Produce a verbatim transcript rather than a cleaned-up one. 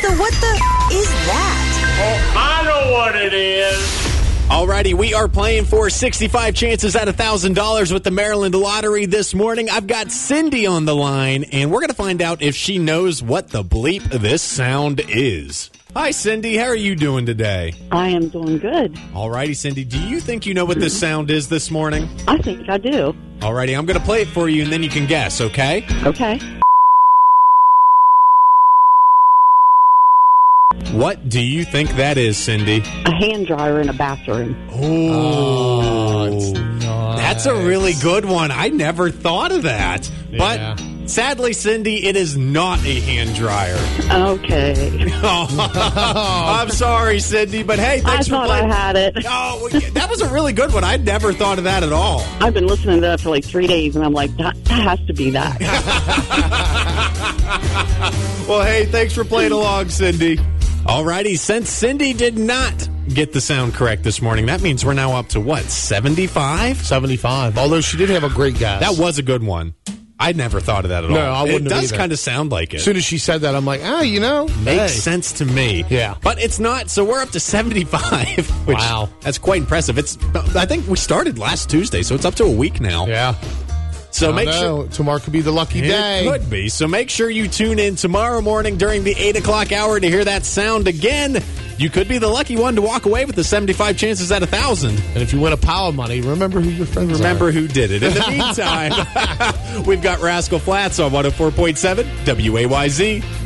the, what the is that? Oh, I know what it is. Alrighty, we are playing for sixty-five chances at one thousand dollars with the Maryland Lottery this morning. I've got Cindy on the line, and we're going to find out if she knows what the bleep this sound is. Hi, Cindy. How are you doing today? I am doing good. Alrighty, Cindy. Do you think you know what this sound is this morning? I think I do. Alrighty, I'm going to play it for you, and then you can guess, okay? Okay. What do you think that is, Cindy? A hand dryer in a bathroom. Oh, it's nice. That's a really good one. I never thought of that. Yeah. But sadly, Cindy, it is not a hand dryer. Okay. Oh, I'm sorry, Cindy, but hey, I thanks for thought playing. I had it. Oh, well, yeah, that was a really good one. I never thought of that at all. I've been listening to that for like three days, and I'm like, that, that has to be that. Well, hey, thanks for playing along, Cindy. Alrighty, since Cindy did not get the sound correct this morning, that means we're now up to what, seventy-five? seventy-five. Although she did have a great guess. That was a good one. I never thought of that at all. No, I wouldn't It have does either. kind of sound like it. As soon as she said that, I'm like, ah, you know. Makes hey. sense to me. Yeah. But it's not, so we're up to seventy-five. Which, Wow. That's quite impressive. It's. I think we started last Tuesday, so it's up to a week now. Yeah. So I make know. sure. Tomorrow could be the lucky day. It could be. So make sure you tune in tomorrow morning during the eight o'clock hour to hear that sound again. You could be the lucky one to walk away with the seventy-five chances at one thousand. And if you win a pile of money, remember who your friends Remember are. who did it. In the meantime, we've got Rascal Flatts on one oh four point seven W A Y Z.